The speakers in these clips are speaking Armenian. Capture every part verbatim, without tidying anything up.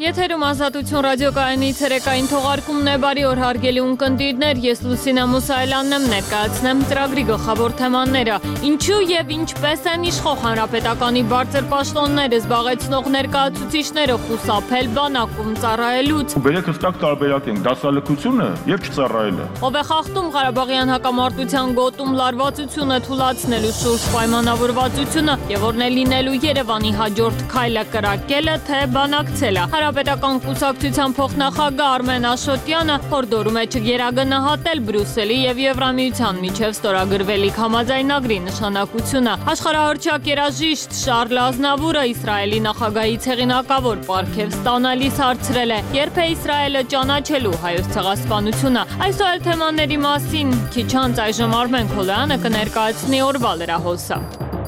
Եթերում ազատություն ռադիոկայանի ցերեկային թողարկումն է, բարի օր հարգելի ունկնդիրներ, ես Լուսինե Մուսայելյանն եմ, ներկայացնեմ ծրագրի գլխավոր թեմաները։ Ինչու եւ ինչպես են իշխող հանրապետականի բարձր պաշտոնները զբաղեցնող ներկայացուցիչները խուսափել բանակում ծառայելուց։ Բերեք հստակ տարբերակ ենք դասալքությունը եւ չծառայելը։ Ով է խախտում Ղարաբաղյան հակամարտության գոտում լարվածությունը թույլատնելու շուրջ պայմանավորվածությունը եւ որն է լինելու Երևանի հաջորդ քայլը կրակելը, թե բանակցելը։ Հանրապետական կուսակցության փոխնախագահ Արմեն Աշոտյանը հորդորում է չգերագնահատել Բրյուսելի եւ Եվրամիության միջև ստորագրվելիք համաձայնագրի նշանակությունը։ Աշխարհահռչակ երաժիշտ Շարլ Ազնավուրը Իսրայելի նախագահից հեղինակավոր պարգև ստանալիս հարցրել է. երբ է Իսրայելը ճանաչելու հայոց ցեղասպանությունը։ Այսօր թեմաների մասին քիչ անց այժմ Արմեն Քոլյանը կներկայացնի օրվա լրահոսը։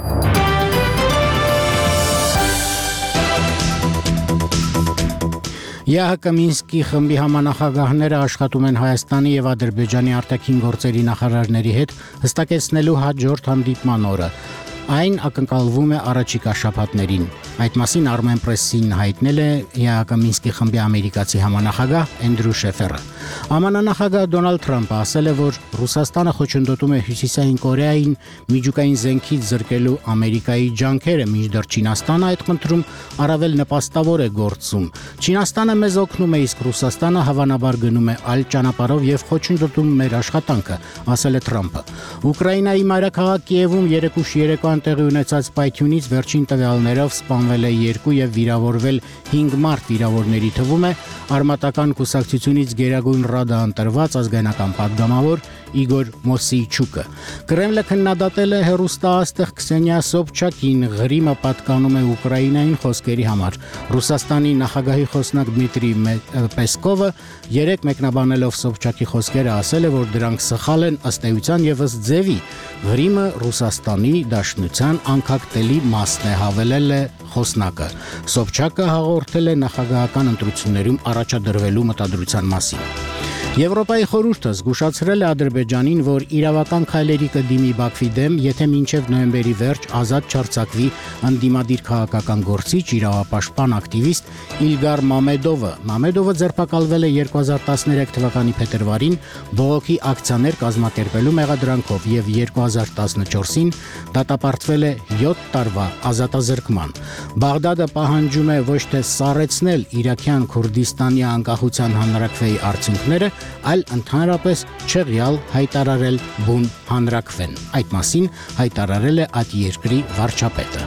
ԵԱՀԿ Մինսկի խմբի համանախագահները աշխատում են Հայաստանի եւ Ադրբեջանի արտաքին գործերի նախարարների հետ հստակեցնելու հաջորդ հանդիպման օրը։ Այն ակնկալվում է առաջիկա շաբաթներին։ Այդ մասին Armen Press-ին հայտնել է ԵԱՀԿ Մինսկի խմբի ամերիկացի համանախագահ Էնդրու Շեֆերը։ Ամանանախագահ Դոնալդ Թրամփը ասել է, որ Ռուսաստանը խոչընդոտում է Հյուսիսային Կորեային միջուկային զենքից զրկելու Ամերիկայի ջանքերը, մինչդեռ Չինաստանը այդ խնդրում առավել նպաստավոր է գործում։ Չինաստանը մեզ օգնում է, իսկ Ռուսաստանը հավանաբար գնում է այլ ճանապարհով եւ խոչընդոտում մեր աշխատանքը, ասել է Թրամփը։ Ուկրաինայի մայրաքաղաք Կիևում երեկուշ երեկոյան տեղի ունեցած պայթյունից վերջին տվյալներով սպանվել է երկու եւ վիրավորվել հինգ մարդ, վիրավորների թվում է արմատական կուսակցությունից Գերագույն Ռադա ընտրված ազգայնական պատգամավոր Իգոր Մոսեյչուկը։ Կրեմլը քննադատել է հեռուստաաստղ Քսենիա Սոբչակին, Ղրիմը պատկանում է Ուկրաինային խոսքերի համար։ Ռուսաստանի նախագահի խոսնակ Դմիտրի Պեսկովը երեք մեկնաբանելով Սոբչակի խոսքերը ասել է, որ դրանք սխալ են ըստ էության եւ ըստ ձևի։ Ղրիմը Ռուսաստանի Դաշնության անկախտելի մասն է, հավելել է խոսնակը։ Սոբչակը հաղորդել է նախագահական ընտրություններում առաջադրվելու մտադրության մասին։ Եվրոպայի խորհուրդը զգուշացրել է Ադրբեջանին, որ իրավական քայլերի կդիմի Բաքվի դեմ, եթե մինչև նոյեմբերի վերջ ազատ չարձակվի ընդդիմադիր քաղաքական գործիչ, իրավապաշտպան ակտիվիստ Իլգար Մամեդովը։ Մամեդովը ձերբակալվել է երկու հազար տասներեք թվականի փետրվարին բողոքի ակցիաներ կազմակերպելու մեղադրանքով եւ երկու հազար տասնչորսին դատապարտվել է յոթ տարվա ազատազրկման։ Բաղդադը պահանջում է ոչ թե սառեցնել Իրաքյան Քուրդիստանի անկախության հանրաքվեի արդյունքները, այլ ընդհանրապես չեղյալ հայտարարել բուն հանրաքվեն։ Այդ մասին հայտարարել է այդ երկրի վարչապետը։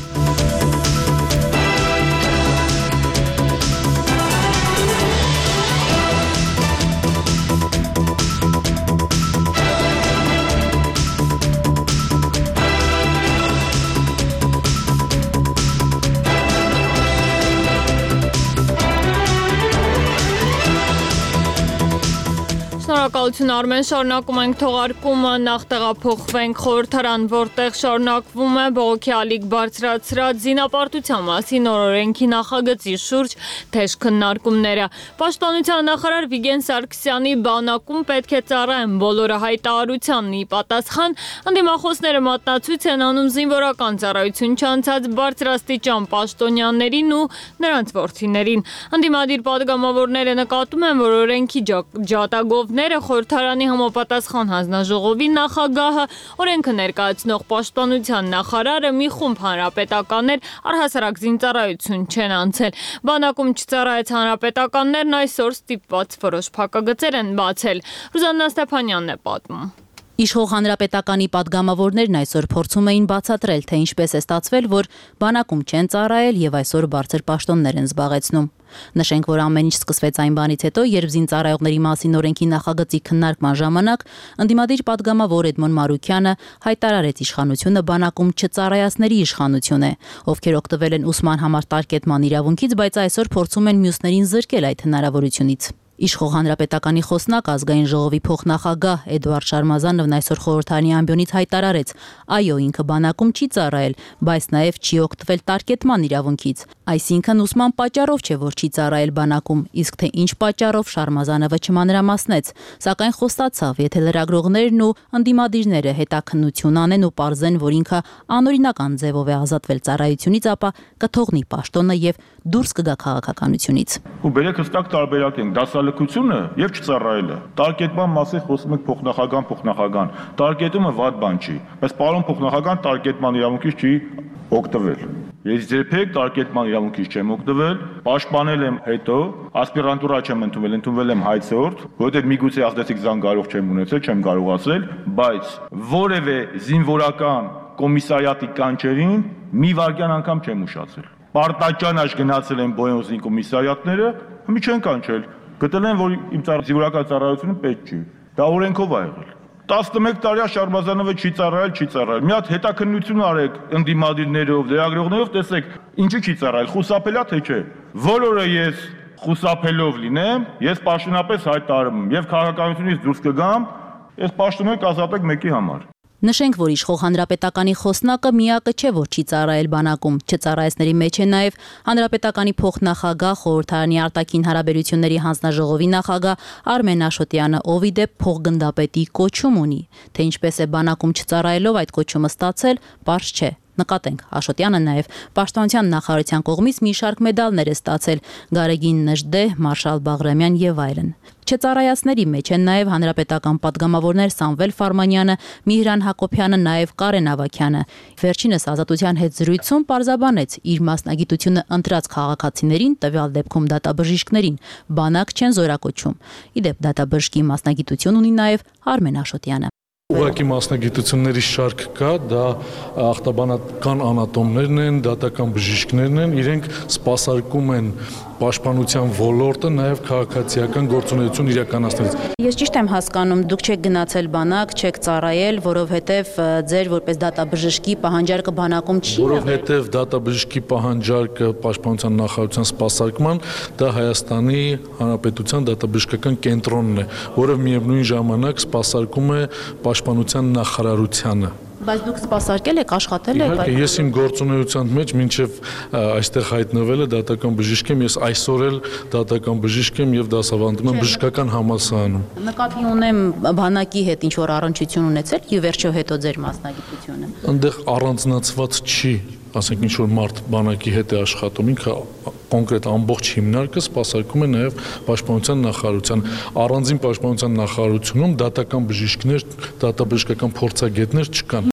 Շնորհակալություն Արմեն, շարունակում ենք թողարկումը, նախ տեղափոխվենք խորհրդարան, որտեղ շարունակվում է բողոքի ալիք բարձրացրած զինապարտության մասին նոր օրենքի նախագծի շուրջ թեժ քննարկումները։ Պաշտպանության նախարար Վիգեն Սարգսյանի բանակում պետք է ծառայեն բոլորը հայտարարությանն ի պատասխան, ընդդիմախոսները մատնացույց են անում զինվորական ծառայություն չանցած բարձրաստիճան պաշտոնյաներին ու նրանց որդիներին։ Ընդդիմադիր պատգամավորները նկատում են, որ օրենքի ջատագովները խորհրդարանի համապատասխան հանձնաժողովի նախագահը, օրենքը ներկայացնող պաշտպանության նախարարը մի խումբ հանրապետականներ առհասարակ զինծառայություն չեն անցել։ Բանակում չծառայած հանրապետականներն այսօր ստիպված որոշ փակագծեր են բացել։ Ռուզաննա Ստեփանյանն է պատմում։ Իշխող հանրապետականի պատգամավորներն այսօր փորձում էին բացատրել, թե ինչպես է ստացվել, որ բանակում չեն ծառայել եւ այսօր բարձր պաշտոններ են զբաղեցնում։ Նշենք, որ ամեն ինչ սկսվեց այն բանից հետո, երբ զինծառայողների մասին օրենքի նախագծի քննարկման ժամանակ ընդդիմադիր պատգամավոր Էդմոն Մարուկյանը հայտարարեց իշխանությունը բանակում չծառայածների իշխանություն է, ովքեր օգտվել են ուսման համար տարկետման իրավունքից, բայց այսօր փորձում են մյուսներին զրկել այդ հնարավորությունից։ Իշխող հանրապետականի խոսնակ ազգային ժողովի փոխնախագահ Էդուարդ Շարմազանովն այսօր խորհրդարանի ամբիոնից հայտարարեց. այո, ինքը բանակում չի ծառայել, բայց նաև չի օգտվել տարկետման իրավունքից։ Այսինքն ուսման պատճառով չէ, որ չի ծառայել բանակում, իսկ թե ինչ պատճառով Շարմազանովը չմանրամասնեց, սակայն խոստացավ, եթե լրագրողներն ու ընդդիմադիրները հետաքննություն անեն ու պարզեն, որ ինքը անօրինական ձևով է ազատվել ծառայությունից, ապա կթողնի պաշտոնը եւ դուրս կգա քաղաքականությունից։ Ու բերեք հստակ տարբերակ ենք դասալքությունը եւ չծառայելը։ Տարկետման մասին խոսում ենք փոխնախագահան, փոխնախագահան։ Տարկետումը վատ բան չի, բայց պարոն փոխնախագահան տարկետման իրավունքից չի օգտվել։ Ես երբեք տարկետման իրավունքից չեմ օգտվել, պաշտպանել եմ հետո, ասպիրանտուրա չեմ ընդունվել, ընդունվել եմ հայցորդ, որովհետև միգուցե ազդեցիկ զանգարող չեմ ունեցել, չեմ կարող ասել, բայց որևէ զինվորական կոմիսարիատի կանչերին մի վայրկյան անգամ չեմ ուշացել։ Պարտաճանաչ գնացել են Բոյոզին կոմիսարիատները, մի չեն կանչել, գտել են, որ իմ զինվորական ծառայությունը պետք չի։ Դա օրենքով ա եղել։ տասնմեկ տարի Շարմազանովը չի ծառայել, չի ծառայել։ Մի հատ հետաքննություն արեք ընդդիմադիրներով, լրագրողներով, տեսեք, ինչի չի ծառայել, խուսափել է թե չէ։ Բոլորը ես խուսափելով լինեմ, ես պաշտոնապես հայտարարում եմ եւ քաղաքականությունից դուրս կգամ, ես պաշտոնը կազատեք մեկի համար։ Նշենք, որ իշխող հանրապետականի խոսնակը միակը չէ, որ չի ծառայել բանակում, չծառայեցների մեջ է նաև հանրապետականի փոխնախագահ, խորհրդարանի արտաքին հարաբերությունների հանձնաժողովի նախագահ Արմեն Աշոտյանը, ով ի դեպ փոխգնդապետի կոչում ունի, թե ինչպես է բանակում չծառայելով այդ կոչումը ստացել, պարզ չէ։ Նկատենք, Աշոտյանը նաև պաշտպանության նախարարության կողմից մի շարք մեդալներ է ստացել՝ Գարեգին Նժդեհ, Մարշալ Բաղրամյան եւ այլն։ Չծառայածների մեջ են նաև հանրապետական պատգամավորներ Սամվել Ֆարմանյանը, Միհրան Հակոբյանը, նաև Կարեն Ավագյանը։ Վերջինս Ազատության հետ զրույցում պարզաբանեց իր մասնագիտությունը ընտրած քաղաքացիներին, տվյալ դեպքում դատաբժիշկներին, բանակ չեն զորակոչում։ Ի դեպ դատաբժշկի մասնագիտություն ունի նաև Արմեն Աշոտյանը։ Ուղղակի մասնագիտությունների շարք կա, դա ախտաբանական անատոմներն են, դատական բժիշկներն են, իրենք սպասարկում են պաշտպանության ոլորտը նաև քաղաքացիական գործունեություն իրականացնելիս։ Ես ճիշտ եմ հասկանում, դուք չեք գնացել բանակ, չեք ծառայել, որովհետև ձեր որպես դատաբժշկի պահանջարկը բանակում չի։ Որովհետև դատաբժշկի պահանջարկը պաշտպանության նախարարության սպասարկման դա Հայաստանի Հանրապետության դատաբժշկական կենտրոնն է, որը միևնույն ժամանակ սպասարկում է պաշտպանության նախարարությանը։ Բայց դուք սպասարկել եք, աշխատել եք։ Իհարկե, ես իմ գործունեության մեջ մինչև այստեղ հայտնվելը դատական բժիշկ եմ, ես այսօր էլ դատական բժիշկ եմ եւ դասավանդում եմ բժշկական համալսարանում։ Նկատի ունեմ բանակի հետ ինչ որ առնչություն ունեցել եւ վերջո հետո ձեր մասնագիտությունը։ Այնտեղ առանձնացված չի, ասենք ինչ որ մարդ բանակի հետ է աշխատում, ինքը կոնկրետ ամբողջ հիմնարկը սպասարկում է նաև պաշտպանության նախարարության։ Առանձին պաշտպանության նախարարությունում դատական բժիշկներ, դատաբժշկական փորձագետներ չկան։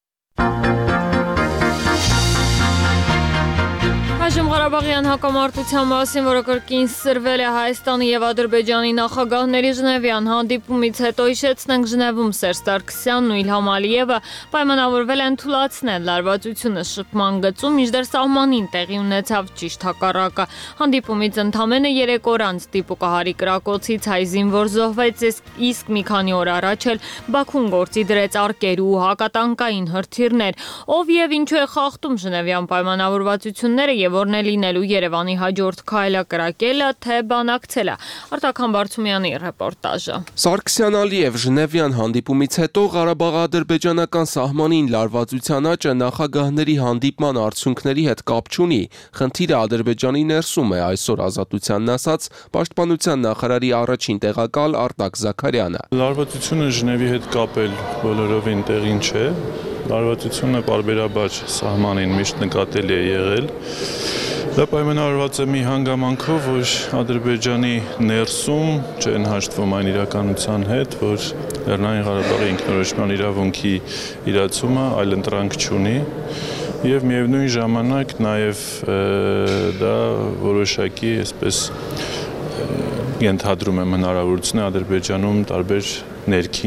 Ղարաբաղյան հակամարտության մասին, որը կրկին սրվել է Հայաստանի եւ Ադրբեջանի նախագահների Ժնևյան հանդիպումից հետո, հիշեցնենք Ժնևում Սերժ Սարգսյանն ու Իլհամ Ալիևը պայմանավորվել են թույլատրել լարվածությունը շփման գծում, մինչդեռ սահմանին տեղի ունեցավ ճիշտ հակառակը։ Հանդիպումից ընդամենը երեք օր անց դիպուկահարի կրակոցից հայ զինվոր զոհվեց, իսկ մի քանի օր առաջ էլ Բաքուն գործի դրեց արկեր ու հակատանկային հրթիռներ։ Ով եւ ինչու է խախտում Ժնևյան պայմանավորվածությունները եւ որն է լինելու Երևանի հաջորդ քայլը կրակելը, թե բանակցելը։ Արտակ Համբարձումյանի ռեպորտաժը։ Սարգսյան-Ալիև Ժնևյան հանդիպումից հետո Ղարաբաղ-ադրբեջանական սահմանին լարվածության աճը նախագահների հանդիպման արդյունքների հետ կապ չունի։ Խնդիրը Ադրբեջանի ներսում է, այսօր Ազատությանն ասաց պաշտպանության նախարարի առաջին տեղակալ Արտակ Զաքարյանը։ Լարվածությունը Ժնևի հետ կապել բոլորովին տեղին չէ։ Լարվածությունը պարբերաբար սահմանին միշտ նկատելի է եղել։ Դա պայմանավորված է մի հանգամանքով, որ Ադրբեջանի ներսում չեն հաշտվում այն իրականության հետ, որ Լեռնային Ղարաբաղի ինքնորոշման իրավունքի իրացումը այլընտրանք չունի եւ միևնույն ժամանակ նաեւ դա որոշակի, այսպես ենթադրում եմ հնարավորություն է Ադրբեջանում տարբեր ներքին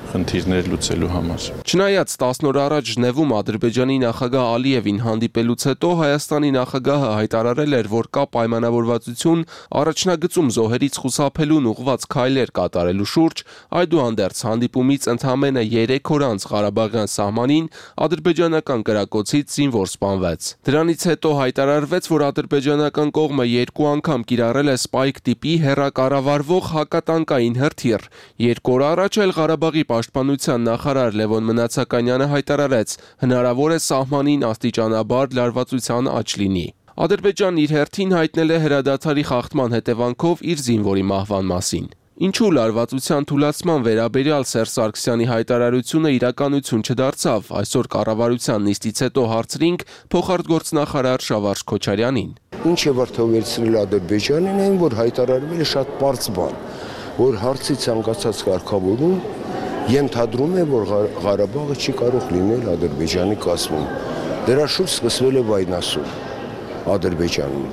խնդիրներ լուծելու համար։ Չնայած տասն օր առաջ Ժնևում Ադրբեջանի նախագահ Ալիևին հանդիպելուց հետո Հայաստանի նախագահը հայտարարել էր, որ կա պայմանավորվածություն առաջնագծում զոհերից խուսափելուն ուղղված քայլեր կատարելու շուրջ, այդուհանդերձ հանդիպումից ընդամենը երեք օր անց Ղարաբաղյան սահմանին ադրբեջանական կրակոցից զինվոր սպանվեց։ Դրանից հետո հայտարարվեց, որ ադրբեջանական կողմը երկու անգամ կիրառել է սպայք տիպի հեռակառավարվող հակատանկային հրթիռ։ Երկու օր առաջ էլ Ղարաբաղի Պաշտպանության նախարար Լևոն Մնացականյանը հայտարարեց, հնարավոր է սահմանին աստիճանաբար լարվածության աճ լինի։ Ադրբեջանն իր հերթին հայտնել է հրադադարի խախտման հետևանքով իր զինվորի մահվան մասին։ Ինչու լարվածության թուլացման վերաբերյալ Սերժ Սարգսյանի հայտարարությունը իրականություն չդարձավ, այսօր կառավարության նիստից հետո հարցրինք փոխարտգործնախարար Շավարժ Քոչարյանին։ Ինչ է վրդովեցրել Ադրբեջանին, այն որ հայտարարվել է շատ պարզ բան, որ հարցի ցանկացած կարգավորում ենթադրում է, որ Ղարաբաղը չի կարող լինել Ադրբեջանի կազմում։ Դրա շուրջ սկսվել է վայնասուն Ադրբեջանում։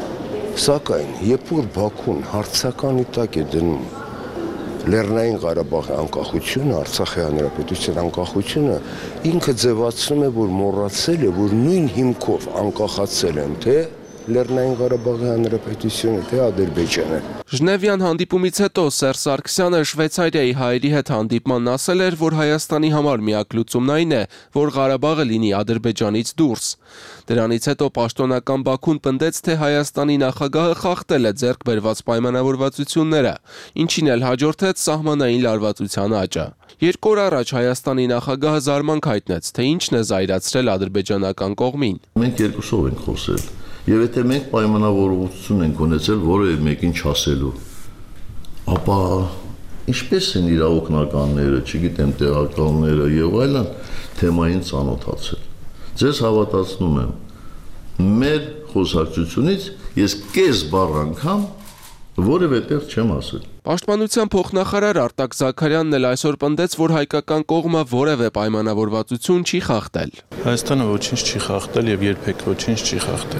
Սակայն, երբ որ Բաքուն հարցականի տակ է դնում Լեռնային Ղարաբաղի անկախությունը, Արցախի հանրապետության անկախությունը, ինքը ձևացնում է, որ մոռացել է, որ նույն հիմքով անկախացել են թե Լեռնային Ղարաբաղի հանրապետությունը, թե Ադրբեջանը։ Ժնևյան հանդիպումից հետո Սերժ Սարգսյանը Շվեյցարիայի հայերի հետ հանդիպմանն ասել էր, որ Հայաստանի համար միակ լուծումն այն է, որ Ղարաբաղը լինի Ադրբեջանից դուրս։ Դրանից հետո պաշտոնական Բաքուն պնդեց, թե Հայաստանի նախագահը խախտել է ձեռք բերված պայմանավորվածությունները, ինչին էլ հաջորդեց սահմանային լարվածության աճը։ Երկու օր առաջ Հայաստանի նախագահը զարմանք հայտնեց, թե ինչն է զայրացրել ադրբեջանական կողմին։ Մենք երկուսով ենք խոսել։ Եվ եթե մենք պայմանավորվածություն ենք ունեցել որևէ մեկին չասելու, ապա ինչպես են իր օգնականները, չգիտեմ, տեղակալները եւ այլն թեմային ծանոթացել։ Ձեզ հավատացնում եմ, մեր խոսակցությունից ես կես բառ անգամ որևէ տեղ չեմ ասել։ Պաշտպանության փոխնախարար Արտակ Զաքարյանն էլ այսօր պնդեց, որ հայկական կողմը որևէ պայմանավորվածություն չի խախտել։ Հայաստանը ոչինչ չի խախտել եւ երբեք ոչինչ չի խախտել։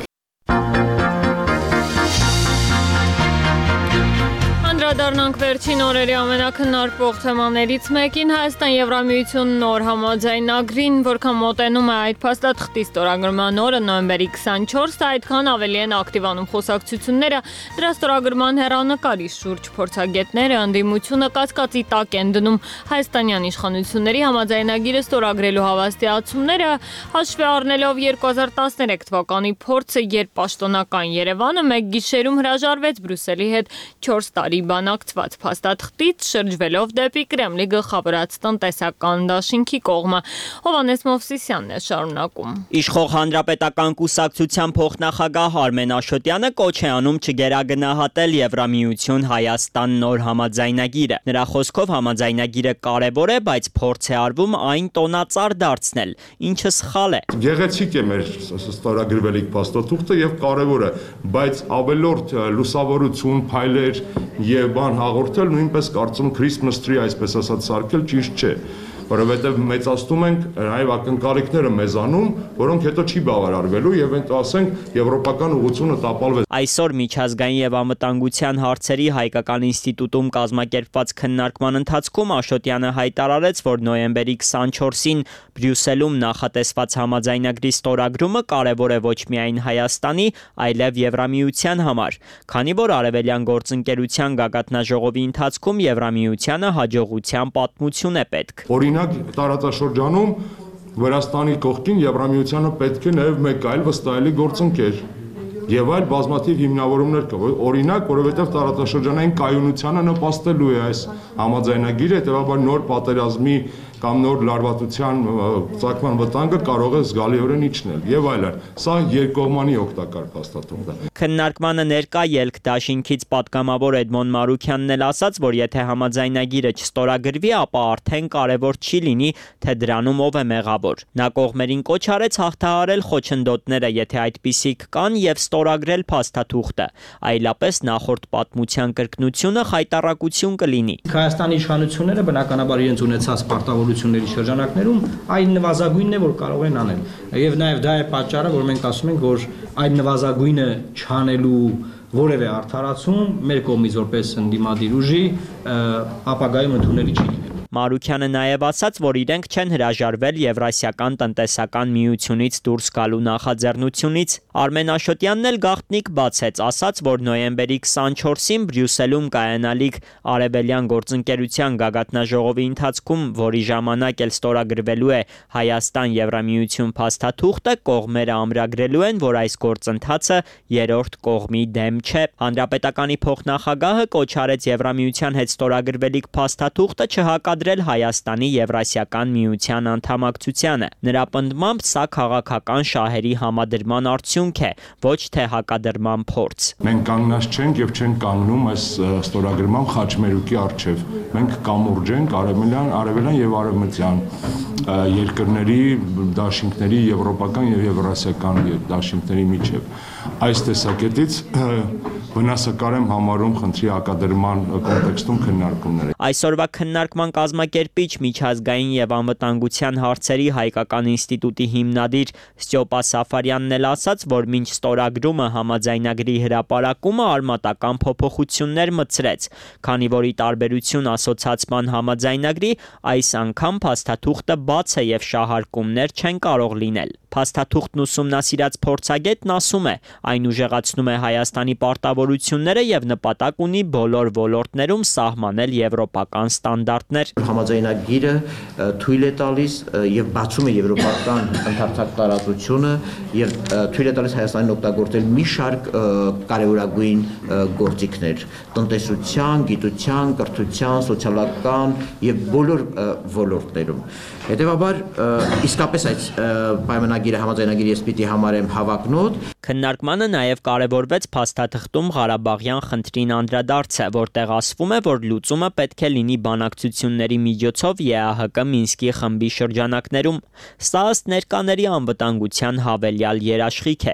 Անդրադառնանք վերջին օրերի ամենակննարկվող թեմաներից մեկին Հայաստան-Եվրամիություն նոր համաձայնագրին, որքան մոտենում է այդ փաստաթղթի ստորագրման օրը նոյեմբերի քսանչորսը, այդքան ավելի են ակտիվանում խոսակցությունները դրա ստորագրման հեռանկարի շուրջ։ Փորձագետները ընդդիմությունը կասկածի տակ են դնում հայաստանյան իշխանությունների համաձայնագիրը ստորագրելու հավաստիացումները, հաշվի առնելով երկու հազար տասներեք թվականի փորձը, երբ պաշտոնական Երևանը մեկ գիշերում հրաժարվեց Բրյուսելի հետ չորս տարի բանակցված փաստաթղթից, շրջվելով դեպի Կրեմլի գլխավորած տնտեսական դաշինքի կողմը։ Հովհաննես Մովսիսյանն է շարունակում։ Իշխող հանրապետական կուսակցության փոխնախագահ Արմեն Աշոտյանը կոչ է անում չգերագնահատել Եվրամիություն Հայաստան նոր համաձայնագիրը։ Նրա խոսքով համաձայնագիրը կարևոր է, բայց փորձ է արվում այն տոնածառ դարձնել, ինչը սխալ է։ Գեղեցիկ է մեր ստորագրվելիք փաստաթուղթը եւ կարևոր է, բայց ավելորդ լուսավորություն, փայլեր եւ բան հաղորդել նույնպես կարծում Christmas tree, այսպես ասած, սարքել ճիշտ չէ, որովհետեւ մեծացնում ենք այլ ակնկալիքները մեզանում, որոնք հետո չի բավարարվելու եւ ընդ ասենք եվրոպական ուղղությունը տապալվեց։ Այսօր միջազգային եւ անվտանգության հարցերի հայկական ինստիտուտում կազմակերպված քննարկման ընթացքում Աշոտյանը հայտարարեց, որ նոյեմբերի քսանչորսին Բրյուսելում նախատեսված համաձայնագրի ստորագրումը կարևոր է ոչ միայն Հայաստանի, այլև Եվրամիության համար, քանի որ արևելյան գործընկերության գագաթնաժողովի ընթացքում Եվրամիությանը հաջողության պատմություն է պետք։ Օրինակ տարածաշրջանում Վրաստանի կողքին Եվրամիությանը պետք է նաև մեկ այլ վստահելի գործընկեր եւ այլ բազմաթիվ հիմնավորումներ կա, օրինակ, որովհետեւ տարածաշրջանային կայունությանը նպաստելու է այս համաձայնագիրը, հետեւաբար նոր պատերազմի կամ նոր լարվածության ծագման վտանգը կարող է զգալիորեն իջնել եւ այլն։ Սա երկկողմանի օգտակար փաստաթուղթ է։ Քննարկմանը ներկա ելք դաշինքից պատգամավոր Էդմոն Մարուքյանն էլ ասաց, որ եթե համաձայնագիրը չստորագրվի, ապա արդեն կարևոր չի լինի, թե դրանում ով է մեղավոր։ Նա կողմերին կոչ արեց հաղթահարել խոչընդոտները, եթե այդպիսիք կան, եւ ստորագրել փաստաթուղթը, այլապես նախորդ պատմության կրկնությունը խայտառակություն կլինի։ Հայաստանի իշխանությունները բնականաբար իրենց ունեցած պարտավորությունների շրջանակներում այն նվազագույնն է, որ կարող են անել։ Եվ նաև դա է պատճառը, որ մենք ասում ենք, որ այն նվազագույնը չանելու որևէ արդարացում մեր կողմից որպես ընդդիմադիր ուժի ապագայում ընդունելի չի լինելու։ Մարուքյանը նաև ասաց, որ իրենք չեն հրաժարվել Եվրասիական տնտեսական միությունից դուրս գալու նախաձեռնությունից։ Արմեն Աշոտյանն էլ գաղտնիք բացեց, ասաց, որ նոյեմբերի քսանչորսին Բրյուսելում կայանալիք Արևելյան գործընկերության գագաթնաժողովի ընթացքում, որի ժամանակ էլ ստորագրվելու է Հայաստան-Եվրամիություն փաստաթուղթը, կողմերը ամրագրելու են, որ այս գործընթացը երրորդ կողմի դեմ չէ։ Հանրապետականի փոխնախագահը կոչ արեց Եվրամիության հետ ստորագրվելիք փաստաթուղթը չհակադրել Հայաստանի Եվրասիական միության անդամակցությանը։ Նրա պնդմամբ սա քաղաքական շահերի համադրման արդյունք է, ոչ թե հակադրման փորձ։ Մենք կանգնած չենք եւ չենք կանգնում այս ստորագրման խաչմերուկի առջև։ Մենք կամուրջ ենք արևելյան, արևելյան եւ արևմտյան երկրների դաշինքների, եվրոպական եւ եվրասիական դաշինքների միջև։ Այս տեսակետից վնասակար եմ համարում խնդրի հակադրման կոնտեքստում քննարկումները։ Այսօրվա քննարկման կազմակերպիչ միջազգային եւ անվտանգության հարցերի հայկական ինստիտուտի հիմնադիր Ստյոպա Սաֆարյանն էլ ասաց, որ մինչ ստորագրումը համաձայնագրի հրապարակումը արմատական փոփոխություններ մտցրեց, քանի որ ի տարբերություն ասոցիացման համաձայնագրի այս անգամ փաստաթուղթը բաց է եւ շահարկումներ չեն կարող լինել։ Փաստաթուղթն ուսումնասիրած փորձագետն ասում է, այն ուժեղացնում է Հայաստանի պարտավորությունները եւ նպատակ ունի բոլոր ոլորտներում սահմանել եվրոպական ստանդարտներ։ Համաձայնագիրը թույլ է տալիս եւ բացում է եվրոպական ընդհանրացած տարածությունը եւ թույլ է տալիս Հայաստանին օգտագործել մի շարք կարևորագույն գործիքներ՝ տնտեսության, գիտության, կրթության, սոցիալական եւ բոլոր ոլորտներում։ Հետևաբար իսկապես այս պայմանագիրը համաձայնագիրը ես պիտի համարեմ հավակնոտ։ Քննարկմանը նաև կարևորվեց փաստաթղթում Ղարաբաղյան խնդրին անդրադարձը, որտեղ ասվում է, որ լուծումը պետք է լինի բանակցությունների միջոցով ԵԱՀԿ Մինսկի խմբի շրջանակներում։ Սա ըստ ներկաների անվտանգության հավելյալ երաշխիք է։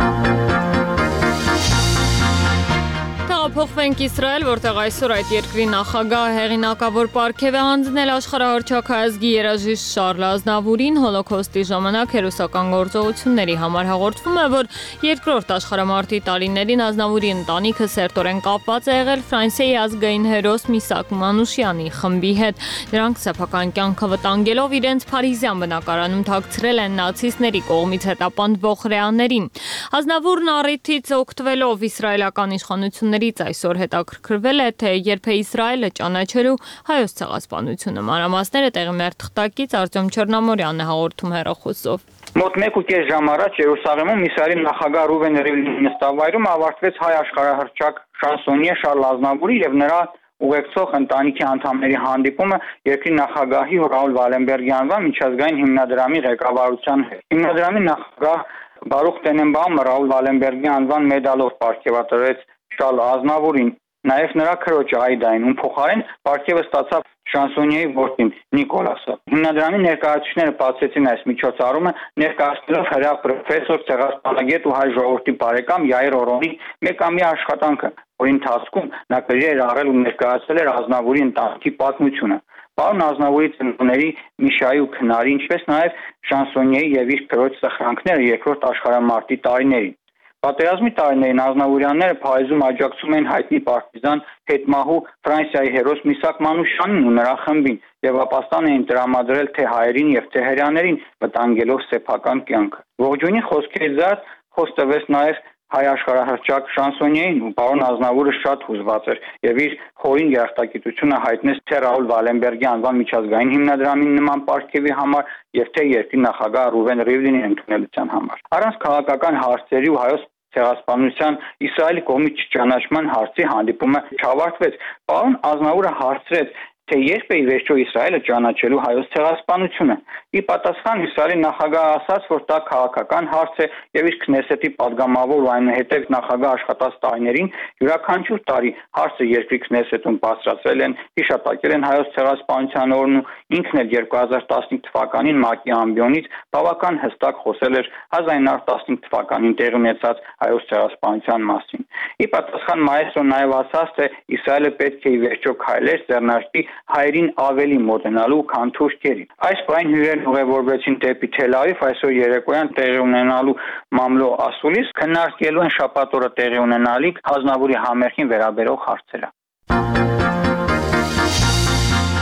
Փոխվենք Իսրայել, որտեղ այսօր այդ երկրի նախագահ հեղինակավոր պարգև է հանձնել աշխարհահռչակայազգի երաժիշտ Շարլ Ազնավուրին հոլոքոստի ժամանակ հերոսական գործողությունների համար։ Հաղորդվում է, որ երկրորդ աշխարհամարտի տարիներին Ազնավուրի ընտանիքը սերտորեն կապված է եղել Ֆրանսիայի ազգային հերոս Միսակ Մանուշյանի խմբի հետ։ Նրանք սեփական կյանքը վտանգելով իրենց Փարիզյան բնակարանում թաքցրել են նացիստների կողմից հետապնդվող հրեաներին։ Ազնավուրն առիթից օգտվելով իսրայելական իշխանություններից այսօր հետաքրքրվել է, թե երբ է Իսրայելը ճանաչելու հայոց ցեղասպանությունը։ Մանրամասները տեղի մեր թղթակից Արտյոմ Չեռնամորյանն է հաղորդում հեռախոսով։ Մոտ մեկ ու կես ժամ առաջ Երուսաղեմում Իսրայելի նախագահ Ռուվեն Ռիվլինի նստավայրում ավարտվեց հայ աշխարհահռչակ շանսոնիե Շարլ Ազնավուրի եւ նրա ուղեկցող ընտանիքի անդամների հանդիպումը երկրի նախագահի Ռաուլ Վալենբերգի անվան միջազգային հիմնադրամի ղեկավարության հետ։ Հիմնադրամի նախագահ Բարուխ Տենենբաումը Ռաուլ Վալենբերգի անվան մեդալով պարգևատրեց Շարլ Ազնավուրին, նաև նրա քրոջը Այդային, ում փոխարեն պարգևը ստացավ շանսոնիեի որդին Նիկոլասը։ Հիմնադրամի ներկայացուցիչները բացեցին այս միջոցառումը, ներկայացնելով հրեա պրոֆեսոր, ցեղասպանագետ ու հայ ժողովրդի բարեկամ Յայիր Օրոնի մեկամյա աշխատանքը, որի ընթացքում նա գրի էր առել ու ներկայացրել էր Ազնավուրի ընտանիքի պատմությունը։ Պարոն Ազնավուրի ծնողների Միշայի ու Քնարի, ինչպես նաև շանսոնիեի եւ իր քրոջ սխրանքները երկրորդ աշխարհամարտի տարիներին։ Պատերազմի տարիներին Ազնավուրյանները Փարիզում աջակցում էին հայտնի պարտիզան հետմահու Ֆրանսիայի հերոս Միսակ Մանուշյանին ու նրա խմբին եւ ապաստան էին տրամադրել թե հայերին եւ թե հրեաներին վտանգելով սեփական կյանքը։ Ողջունի խոսքերից զատ խոսք տվեց նաեւ հայ աշխարհահռչակ շանսոնիեին ու պարոն Ազնավուրը շատ հուզված էր եւ իր խորին երախտագիտությունը հայտնեց թե Ռաուլ Վալենբերգի անվան միջազգային հիմնադրամի նման պարգևի համար եւ թե երկրի նախագահ Ռուվեն Ռիվլինի ընդունելության համար։ Առանց քաղաքական հարցերի ու հայոց ցեղասպանության Իսրայելի կողմից չճանաչման հարցի հանդիպումը չավարտվեց։ Պարոն Ազնավուրը հարցրեց թե երբ է ի վերջո Իսրայելը ճանաչելու հայոց ցեղասպանությունը։ Ի պատասխան Իսրայելի նախագահը ասաց, որ դա քաղաքական հարց է եւ իր Քնեսեթի падգամավոր ու այնուհետեւ նախագահ աշխատած տարիներին յուրաքանչյուր տարի հարցը երկրի Քնեսեթում բարձրացրել են, հիշատակել են հայոց ցեղասպանության օրն ու ինքն էլ երկու հազար տասնհինգ թվականին ՄԱԿ-ի ամբիոնից բավական հստակ խոսել էր հազար ինը հարյուր տասնհինգ թվականին տեղի ունեցած հայոց ցեղասպանության մասին։ Ի պատասխան մայստրոն նաեւ ասաց, թե Իսրայելը պետք է ի վերջո քայլեր ձեռնարկի հայերին ավելի մոտենալու, քան թուրքերին։ Այս պայն հյուրերն ուղևորվեցին դեպի Թել Ավիվ, այսօր երեկոյան տեղի ունենալու Մամլո ասուլիս քննարկելու են շաբաթ օրը տեղի ունենալիք Ազնավուրի համերգին վերաբերող հարցերը։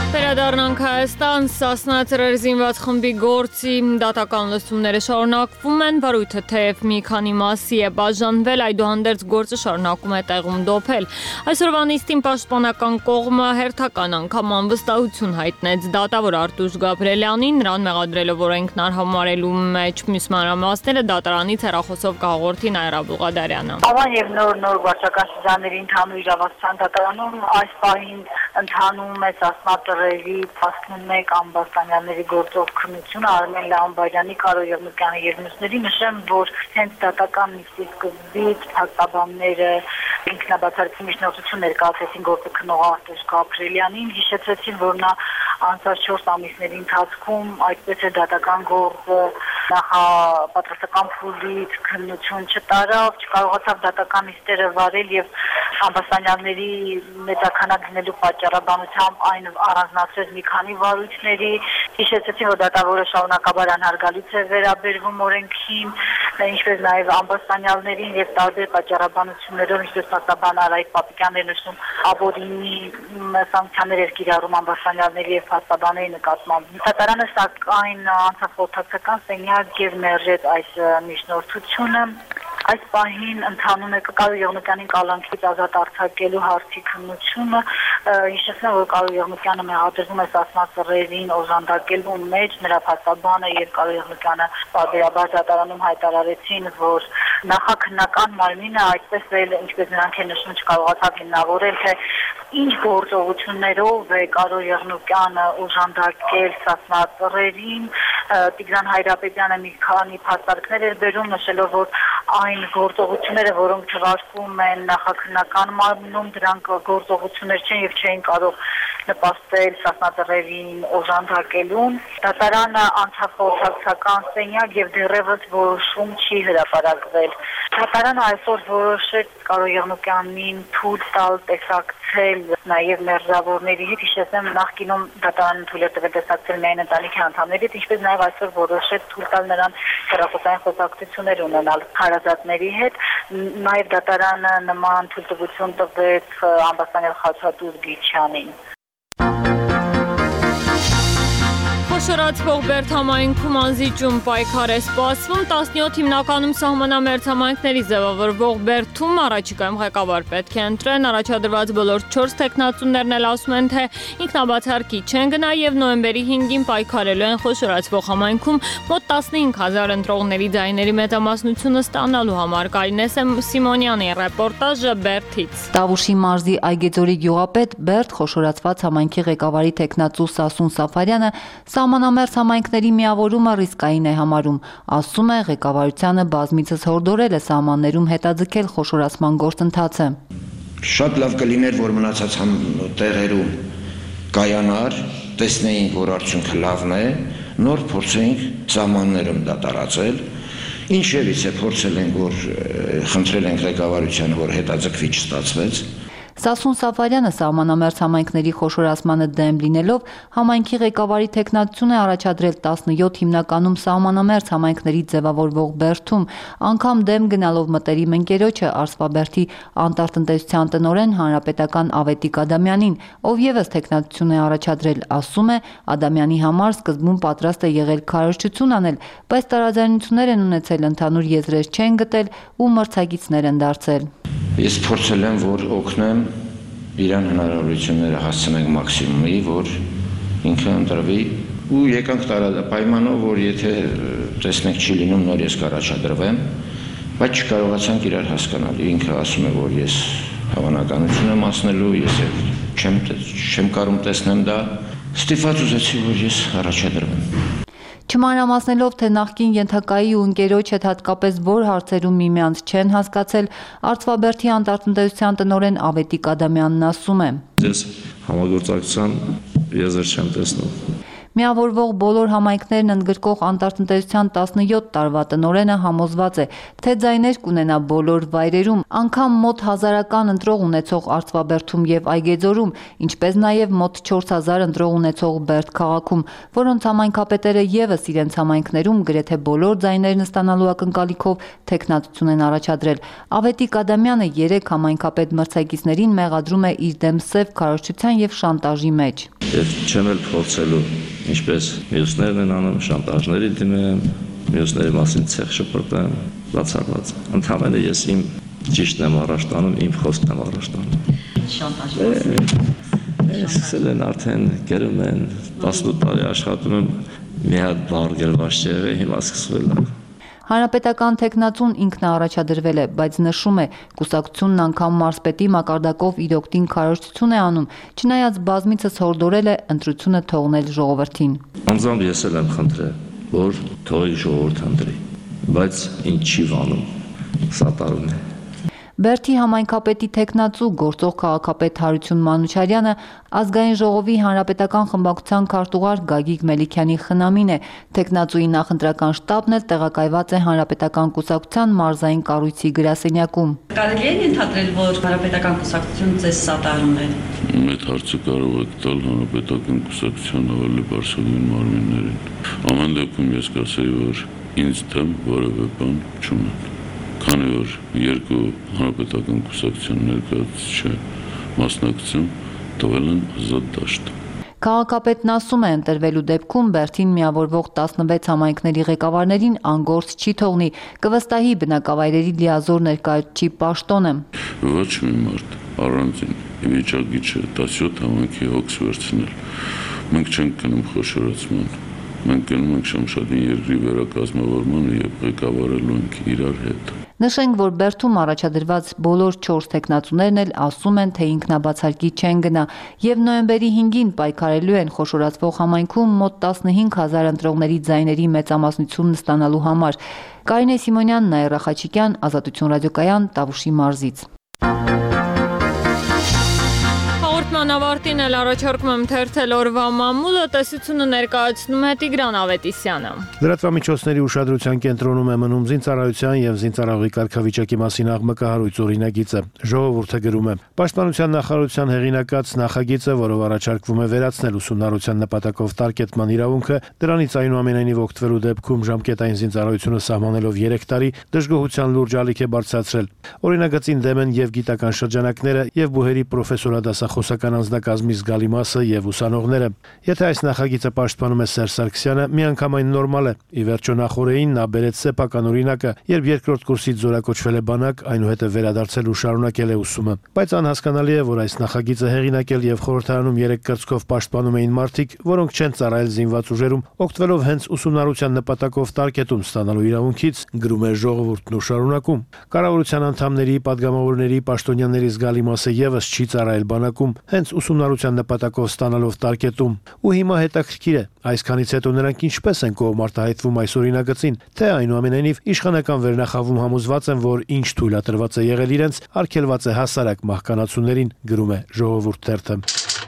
Վերադառնանք Հայաստան, Սասնա ծռեր զինված խմբի գործի դատական լսումները շարունակվում են, վարույթը թեև մի քանի մասի է բաժանվել, այդուհանդերձ գործը շարունակում է տեղում դոփել։ Այսօրվա նիստին պաշտպանական կողմը հերթական անգամ անվստահություն հայտնեց դատավոր Արտուշ Գաբրելյանին, նրան մեղադրելով օրենքն արհամարելու մեջ մյուս մանրամասները դատարանից հեռախոսով կհաղորդի Նաիրա Բուղադարյանը։ Ավան եւ նոր նոր վարչական շրջանների ընդհանուր իրավասության դատարանում այս պահին ընթանում է Սասնա ծռերի տասնմեկ ամբաստանյաների գործով քննությունը Արմեն Լաանբարյանի, Կարո Եղնիկյանի եւ մյուսների, նշեմ, որ հենց դատական նիստի սկզբից փաստաբանները ինքնաբացառություն միջնորդություն ներկայացրեցին գործը քննող Արտուշ Գաբրելյանին, հիշեցրեցին, որ նա անցած չորս ամիսների ընթացքում այդպես է դատական գործը նախապատրաստական փուլից քննություն չտարավ, չկարողացավ դատական նիստերը վարել եւ ամբաստանյանների մեծականակ լինելու պատճառաբանությամբ այն առանձնացրեց մի քանի վարույթների, հիշեցրեցին, որ դատավորը շարունակաբար անհարգալից է վերաբերվում օրենքին, ինչպես նաեւ ամբաստանյալներին եւ տարբեր պատճառաբանություններով, ինչպես փաստաբան Արայիկ Պապիկյանն էր նշում, ապօրինի սանկցիաներ էր կիրառում ամբաստանյալների եւ փաստաբանների նկատմամբ։ Դատարանը սակայն անցավ խորհրդական սենյակ եւ մերժեց այս միջնորդությունը։ Այս պահին ընթանում է Կարո Եղնիկյանին կալանքից ազատ արձակելու հարցի քննությունը, հիշեցնեմ, որ Կարո Եղնիկյանը մեղադրվում է Սասնա ծռերին օժանդակելու մեջ, նրա փաստաբանը եւ Կարո Եղնիկյանը բարբերաբար դատարանում հայտարարեցին, որ նախաքննական մարմինը այդպես էլ, ինչպես նրանք են նշում, չկարողացավ հիմնավորել, թե ինչ գործողություններով է Կարո Եղնիկյանը օժանդակել Սասնա ծռերին, Տիգրան Հայրապետյանը մի քանի փաստարկներ էր բերում, նշելով, որ այն գործողությունները, որոնք չվարկվում են նախաքննական մարմնում, դրանք գործողություններ չեն եւ չէին կարող նպաստել Սասնա ծռերին օժանդակելուն։ Դատարանը անցավ խորհրդական սենյակ եւ դեռևս որոշում չի հրապարակվել։ Դատարանը այսօր որոշեց Կարո Եղնիկյանին թույլ տալ տեսակցել նաեւ մերժավորների հետ, հիշեցնեմ, նախկինում դատարանը թույլ է տվել տեսակցել միայն ընտանիքի անդամներից, ինչպես նաեւ այսօր որոշեց թույլ տալ նրան հեռախոսային խոսակցություններ ունենալ հարազատների հետ, նաեւ դատարանը նման թույլտվություն տվեց ամբաստանյալ Խաչատուր Գիչյանին։ Խոշորացվող Բերդամայնքում անզիջում պայքար է սպասվում, տասնյոթ հիմնականում սահմանամերձ համայնքների ձևավորվող Բերդում առաջիկայում ղեկավար պետք է ընտրեն, առաջադրված բոլոր չորս թեկնածուներն էլ ասում են, թե ինքնաբացարկի չեն գնա եւ նոյեմբերի հինգին պայքարելու են խոշորացվող համայնքում մոտ տասնհինգ հազար ընտրողների ձայների մեծամասնությունը ստանալու համար։ Կարինե Սիմոնյանի ռեպորտաժը Բերդից։ Տավուշի մարզի Այգեձորի գյուղապետ Բերդ խոշորացված համայնքի ղեկավարի թեկնածու Սասուն Սաֆարյանը Սահմանամերձ համայնքների միավորումը ռիսկային է համարում, ասում է ղեկավարությանը բազմիցս հորդորել է սահմաններում հետաձգել խոշորացման գործընթացը։ Շատ լավ կլիներ, որ մնացած տեղերում կայանար, տեսնեինք, որ արդյունքը լավն է, նոր փորձենք սահմաններում դա տարածել, ինչևից է փորձել ենք, որ խնդրել ենք ղեկավարությանը, որ հետաձգվի չստացվեց։ Սասուն Սաֆարյանը սահմանամերձ համայնքների խոշորացմանը դեմ լինելով համայնքի ղեկավարի թեկնածություն է առաջադրել տասնյոթ հիմնականում սահմանամերձ համայնքների ձևավորվող Բերդում, անգամ դեմ գնալով մտերիմ ընկերոջը Արսվաբերդի անտարտնտեսության տնօրեն հանրապետական Ավետիք Ադամյանին, ով եւս թեկնածություն է առաջադրել, ասում է Ադամյանի համար սկզբում պատրաստ է եղել քարոզչություն անել, բայց տարաձայնություններ են ունեցել, ընդհանուր եզրեր չեն գտել ու մրցակիցներ են դարձել։ Ես փորձել եմ, որ օգնեմ իրան հնարավորությունները հասցնենք մաքսիմումի, որ ինքը ընտրվի ու եկանք տարա պայմանով, որ եթե տեսնենք չի լինում, նոր ես կառաջադրվեմ, բայց չկարողացանք իրար հասկանալ։ Ինքը ասում է, որ ես հավանականություն եմ ասնելու, ես չեմ չեմ կարող տեսնեմ դա, ստիպված ուզեցի, որ ես առաջադրվեմ։ Չմանրամասնելով, թե նախկին ենթակայի ու ընկերոջ հետ հատկապես որ հարցերում միմյանց չեն հասկացել, Արցվաբերդի անտարտնտեսության տնօրեն Ավետիք Ադամյանն ասում է. Ես համագործակցության եզր չեմ տեսնում։ Միավորվող բոլոր համայնքներն ընդգրկող անտարտնտեսության տասնյոթ տարվա տնօրենը համոզված է, թե ձայներ կունենա բոլոր վայրերում, անգամ մոտ հազարական ընտրող ունեցող Արծվաբերդում եւ Այգեձորում, ինչպես նաեւ մոտ չորս հազար ընտրող ունեցող Բերդ քաղաքում, որոնց համայնքապետերը եւս իրենց համայնքներում գրեթե բոլոր ձայներն ստանալու ակնկալիքով թեկնածություն են առաջադրել։ Ավետիք Ադամյանը երեք համայնքապետ մրցակիցներին մեղադրում է իր դեմ սև քարոզչության եւ շանտաժի մեջ։ Եվ չեմ էլ փորձելու, ինչպես մյուսներն են անում, շանտաժների դիմեմ, մյուսների մասին ցեղ շփրտեմ, բացառված։ Ընդհանրապես ես իմ ճիշտն եմ առաջ տանում, իմ խոսքն եմ առաջ տանում։ Շանտաժի սկսել են արդեն գրում են, տասնութ տարի աշխատում եմ, մի հատ բառ գրված չէ, հիմա սկսվել է։ Հանրապետական թեկնածուն ինքն առաջադրվել է, բայց նշում է, կուսակցությունն անգամ մարզպետի մակարդակով իր օգտին քարոզչություն է անում, չնայած բազմիցս հորդորել է ընտրությունը թողնել ժողովրդին։ Անձամբ ես էլ եմ խնդրել, որ թողի ժողովուրդը ընտրի, բայց ինչ չի վանում, սատարում է։ Բերդի համայնքապետի թեկնածու գործող քաղաքապետ Հարություն Մանուչարյանը ազգային ժողովի հանրապետական խմբակցության քարտուղար Գագիկ Մելիքյանի խնամին է, թեկնածուի նախընտրական շտաբն էլ տեղակայված է հանրապետական կուսակցության մարզային կառույցի գրասենյակում։ Կարելի է ենթադրել, որ հանրապետական կուսակցությունը ձեզ սատարում է։ Այդ հարցը կարող եք տալ հանրապետական կուսակցության ավելի բարձրագույն մարմիններին։ Ամեն դեպքում ես կասեի, որ ինձ դեմ որևէ բան չունեն։ Քանի որ երկու հանրապետական կուսակցության ներկայացուցիչ մասնակցում տվել են ազատ դաշտ։ Քաղաքապետն ասում է, ընտրվելու դեպքում Բերդին միավորվող տասնվեց համայնքների ղեկավարներին անգործ չի թողնի, կվստահի բնակավայրերի լիազոր ներկայացուցիչ պաշտոնը։ Ոչ մի մարդ առանձին վիճակի չէ տասնյոթ համայնքի հոգս վերցնել։ Մենք չենք գնում խոշորացման, մենք գնում ենք Շամշադի երկրի վերակազմավորմանը եւ ղեկավարելու ենք իրար հետ։ Նշենք, որ Բերդում առաջադրված բոլոր չորս թեկնածուներն էլ ասում են, թե ինքնաբացարկի չեն գնա եւ նոյեմբերի հինգին պայքարելու են խոշորացվող համայնքում մոտ տասնհինգ հազար ընտրողների ձայների մեծամասնությունն ստանալու համար։ Կարինե Սիմոնյան, Նաիրա Խաչիկյան, Ազատություն ռադիոկայան, Տավուշի մարզից։ Անավարտին էլ առաջարկում եմ թերթել օրվա մամուլը, տեսությունը ներկայացնում է Տիգրան Ավետիսյանը։ Լրատվամիջոցների ուշադրության կենտրոնում է մնում զինծառայության եւ զինծառայողի կարգավիճակի մասին աղմկահարույց օրինագիծը։ Ժողովուրդը գրում է. Պաշտպանության նախարարության հեղինակած նախագիծը, որով առաջարկվում է վերացնել ուսումնառության նպատակով տարկետման իրավունքը, դրանից այնուամենայնիվ օգտվելու դեպքում ժամկետային զինծառայությունը սահմանելով երեք տարի դժգոհության լուրջ ալիք է բարձրացրել։ Օրինագծին դեմ են եւ գիտական շրջանակները, եւ բուհերի պրոֆեսորադասախոսական անձնակազմի զգալի մասը եւ ուսանողները։ Եթե այս նախագիծը պաշտպանում է Սերժ Սարգսյանը, միանգամայն նորմալ է։ Ի վերջո նախորդին նա բերեց սեփական օրինակը, երբ երկրորդ կուրսից զորակոչվել է բանակ, այնուհետև վերադարձել ու շարունակել է ուսումը։ Բայց անհասկանալի է, որ այս նախագիծը հեղինակել եւ խորհրդարանում երեք կրծքով պաշտպանում էին մարդիկ, որոնք չեն ծառայել զինված ուժերում, օգտվելով հենց ուսումնառության նպատակով տարկետում ստանալու իրավունքից, գրում է Ժողովուրդն ու շարունակում։ Կառավարության անդամների, падգամավորների, պաշտոնյաների զգալի մասը եւս չի ծառայել բանակում, հենց ուսումնառության նպատակով ստանալով տարկետում։ Ու հիմա հետաքրքիր է, այսքանից հետո նրանք ինչպես են կողմ արտահայտվում այս օրինագծին, թե այնուամենայնիվ իշխանական վերնախավում համոզված են, որ ինչ թույլատրված է եղել իրենց, արգելված է հասարակ մահկանացուներին, գրում է Ժողովուրդ թերթը։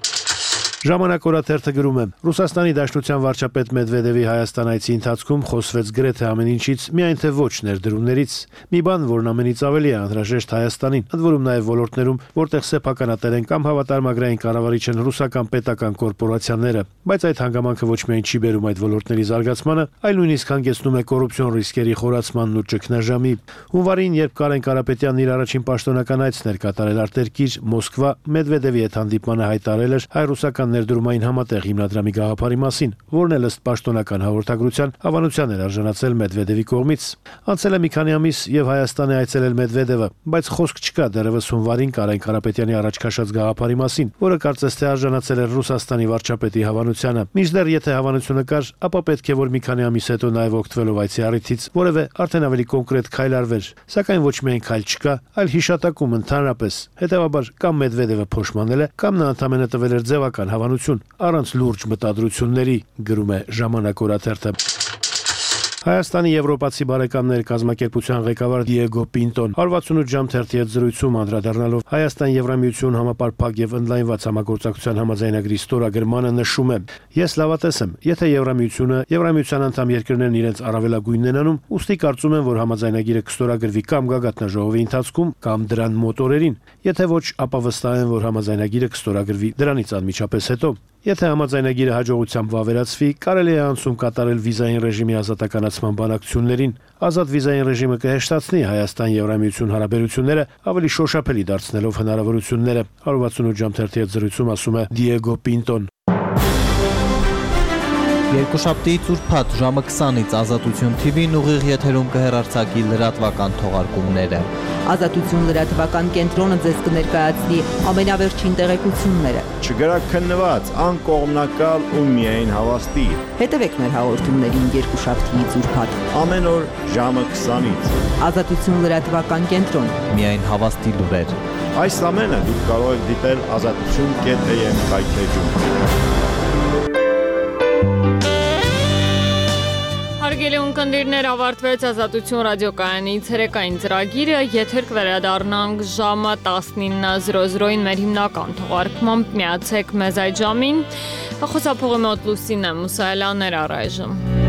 Ժամանակ օրաթերթը գրում է. Ռուսաստանի Դաշնության վարչապետ Մեդվեդևի Հայաստան այցի ընթացքում խոսվեց գրեթե ամեն ինչից, միայն թե ոչ ներդրումներից։ Մի բան, որն ամենից ավելի է անհրաժեշտ Հայաստանին, ընդ որում նաև ոլորտներում, որտեղ սեփականատեր են կամ հավատարմագրային կառավարիչ են ռուսական պետական կորպորացիաները, բայց այդ հանգամանքը ոչ միայն չի բերում այդ ոլորտների զարգացմանը, այլ նույնիսկ հանգեցնում է կոռուպցիոն ռիսկերի խորացմանն ու ճգնաժամի։ Հունվարին, երբ Կարեն Կարապետյանն իր առաջին պաշտոնական այցն էր կատարել արտերկիր Մոսկվա, Մեդվեդևի հետ հանդիպմանը հայտարարել էր հայ-ռուսական ներդրումային համատեղ հիմնադրամի գաղափարի մասին, որն էլ ըստ պաշտոնական հաղորդագրության հավանության էր արժանացել Մեդվեդևի կողմից։ Անցել է մի քանի ամիս եւ Հայաստան է այցելել Մեդվեդևը, բայց խոսք չկա դեռևս հունվարին Կարեն Կարապետյանի առաջ քաշած գաղափարի մասին, որը կարծես թե արժանացել էր Ռուսաստանի վարչապետի հավանությանը։ Մինչդեռ եթե հավանությունը կար, ապա պետք է որ մի քանի ամիս հետո նաեւ օգտվելով այցի առիթից որևէ արդեն ավելի կոնկրետ քայլ արվեր, սակայն ոչ միայն քայլ չկա, այլ հիշատակում ընդհանրապես։ Հետևաբար կամ Մեդվեդևը փոշմանել է, կամ նա ընդամենը տվել էր ձևական հավանություն առանց լուրջ մտադրությունների, գրում է Ժամանակ օրաթերթը։ Հայաստանի եվրոպացի բարեկամներ կազմակերպության ղեկավար Դիեգո Պինտոն հարվածունութ ժամ թերթի հետ զրույցում անդրադառնալով Հայաստան-Եվրամիություն համապարփակ եւ ընդլայնված համագործակցության համաձայնագրի ստորագրմանը նշում է. Ես լավատես եմ, եթե Եվրամիությունը, Եվրամիության անդամ երկրներն իրենց առավելագույնն են անում, ուստի կարծում եմ, որ համաձայնագիրը կստորագրվի կամ գագաթնաժողովի ընթացքում կամ դրան մոտ օրերին, եթե ոչ, ապա վստահ եմ, որ համաձայնագիրը կստորագրվի դրանից անմիջապես հետո։ Եթե համաձայնագիրը հաջողությամբ վավերացվի, կարելի է անցում կատարել վիզային ռեժիմի ազատականացման բանակցություններին։ Ազատ վիզային ռեժիմը կհեշտացնի Հայաստան-Եվրամիություն հարաբերությունները, ավելի շոշափելի դարձնելով հնարավորությունները։ one sixty-eight ժամ թերթի հետ զրույցում ասում է Դիեգո Պինտոն։ Երկուշաբթի ծուրփաթ ժամը քսանից Ազատություն Թի Վին ուղիղ եթերում կհեռարձակի լրատվական թողարկումները։ Ազատություն լրատվական կենտրոնը ձեզ կներկայացնի ամենավերջին տեղեկությունները։ Չգրաքննված, անկողմնակալ ու միայն հավաստի։ Հետևեք մեր հաղորդումներին երկուշաբթի ծուրփաթ ամեն օր ժամը քսանից։ Ազատություն լրատվական կենտրոն։ Միայն հավաստի լուրեր։ Այս ամենը դուք կարող եք դիտել ազատություն կետ էյ էմ կայքեջում։ Հարգելի ունկնդիրներ, ավարտվեց Ազատություն ռադիոկայանի ցերեկային ծրագիրը, եթեր կվերադառնանք ժամը տասնինը զրո զրոին մեր հիմնական թողարկմամբ, միացեք մեզ այդ ժամին, խոսափողի մոտ Լուսինե Մուսայելյաններ առայժմ։